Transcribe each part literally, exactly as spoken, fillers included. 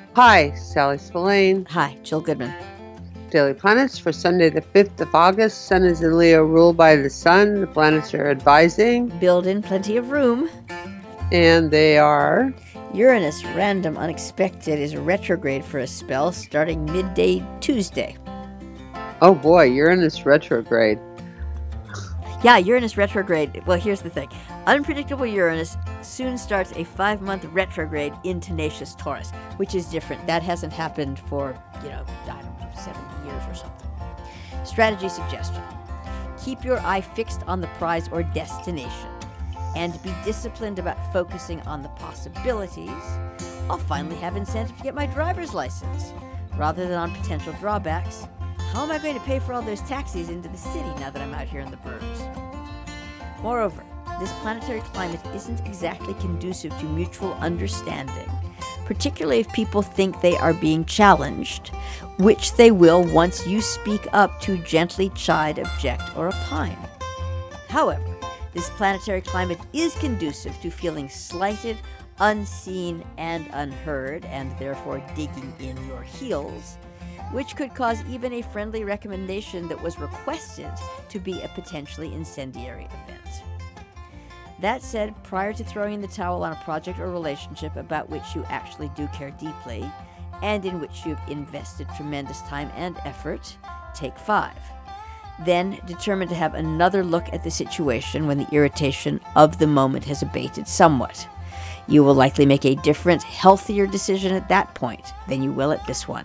Hi, Sally Spillane. Hi, Jill Goodman. Daily Planets for Sunday the fifth of August. Sun is in Leo, ruled by the Sun. The planets are advising. Build in plenty of room. And they are... Uranus, random, unexpected, is retrograde for a spell starting midday Tuesday. Oh boy, Uranus retrograde. Yeah, Uranus retrograde. Well, here's the thing. Unpredictable Uranus soon starts a five-month retrograde in tenacious Taurus, which is different. That hasn't happened for, you know, I don't know, seventy years or something. Strategy suggestion. Keep your eye fixed on the prize or destination, and be disciplined about focusing on the possibilities. I'll finally have incentive to get my driver's license, rather than on potential drawbacks. How am I going to pay for all those taxis into the city now that I'm out here in the burbs? Moreover, this planetary climate isn't exactly conducive to mutual understanding, particularly if people think they are being challenged, which they will once you speak up to gently chide, object, or opine. However, this planetary climate is conducive to feeling slighted, unseen, and unheard, and therefore digging in your heels, which could cause even a friendly recommendation that was requested to be a potentially incendiary event. That said, prior to throwing in the towel on a project or relationship about which you actually do care deeply, and in which you've invested tremendous time and effort, take five. Then determine to have another look at the situation when the irritation of the moment has abated somewhat. You will likely make a different, healthier decision at that point than you will at this one.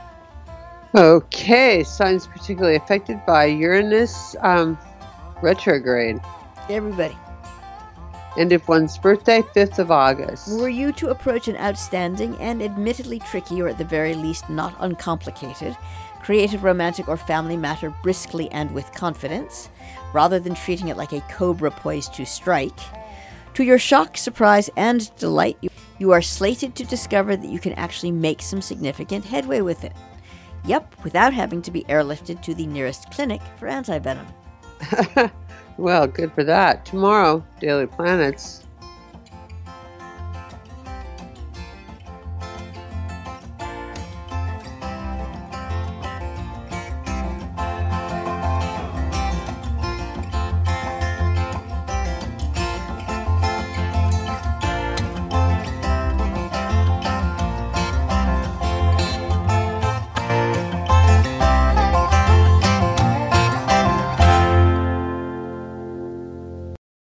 Okay, signs particularly affected by Uranus um, retrograde. Everybody. And if one's birthday, fifth of August. Were you to approach an outstanding and admittedly tricky, or at the very least not uncomplicated, creative, romantic, or family matter briskly and with confidence, rather than treating it like a cobra poised to strike, to your shock, surprise, and delight, you, you are slated to discover that you can actually make some significant headway with it. Yep, without having to be airlifted to the nearest clinic for antivenom. Well, good for that. Tomorrow, Daily Planets.